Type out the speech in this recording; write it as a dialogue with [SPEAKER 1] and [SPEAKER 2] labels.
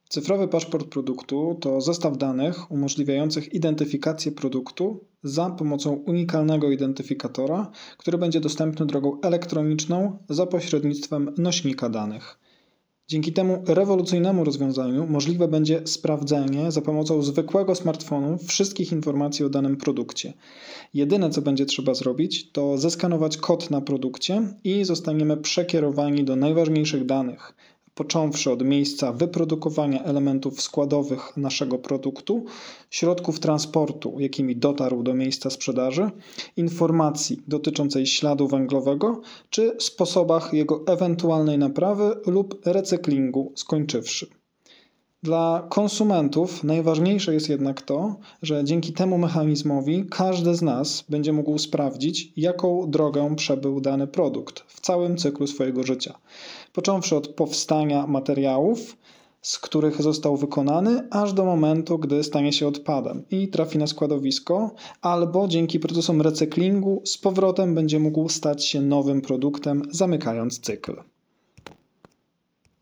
[SPEAKER 1] Cyfrowy paszport produktu to zestaw danych umożliwiających identyfikację produktu za pomocą unikalnego identyfikatora, który będzie dostępny drogą elektroniczną za pośrednictwem nośnika danych. Dzięki temu rewolucyjnemu rozwiązaniu możliwe będzie sprawdzenie za pomocą zwykłego smartfonu wszystkich informacji o danym produkcie. Jedyne, co będzie trzeba zrobić, to zeskanować kod na produkcie i zostaniemy przekierowani do najważniejszych danych, począwszy od miejsca wyprodukowania elementów składowych naszego produktu, środków transportu, jakimi dotarł do miejsca sprzedaży, informacji dotyczącej śladu węglowego czy sposobach jego ewentualnej naprawy lub recyklingu skończywszy. Dla konsumentów najważniejsze jest jednak to, że dzięki temu mechanizmowi każdy z nas będzie mógł sprawdzić, jaką drogę przebył dany produkt w całym cyklu swojego życia. Począwszy od powstania materiałów, z których został wykonany, aż do momentu, gdy stanie się odpadem i trafi na składowisko, albo dzięki procesom recyklingu z powrotem będzie mógł stać się nowym produktem, zamykając cykl.